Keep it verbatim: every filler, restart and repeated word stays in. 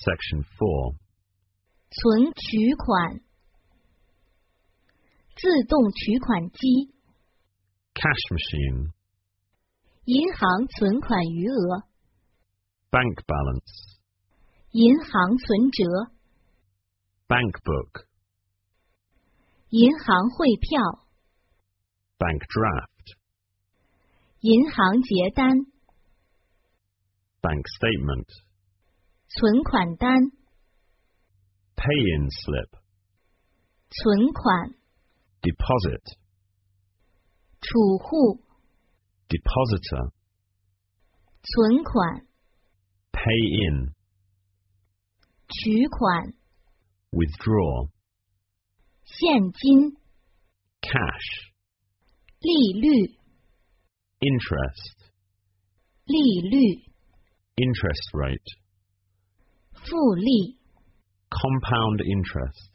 Section four. 存取款，自动取款机， Cash machine. 银行存款余额， Bank balance. 银行存折， Bank book. 银行汇票， Bank draft. 银行结单， Bank statement. 存款单， Pay-in slip. 存款， Deposit. 储户， Depositor. 存款， Pay-in. 取款， Withdraw. 现金， Cash. 利率， Interest. 利率， Interest rate. 复利。 Compound interest.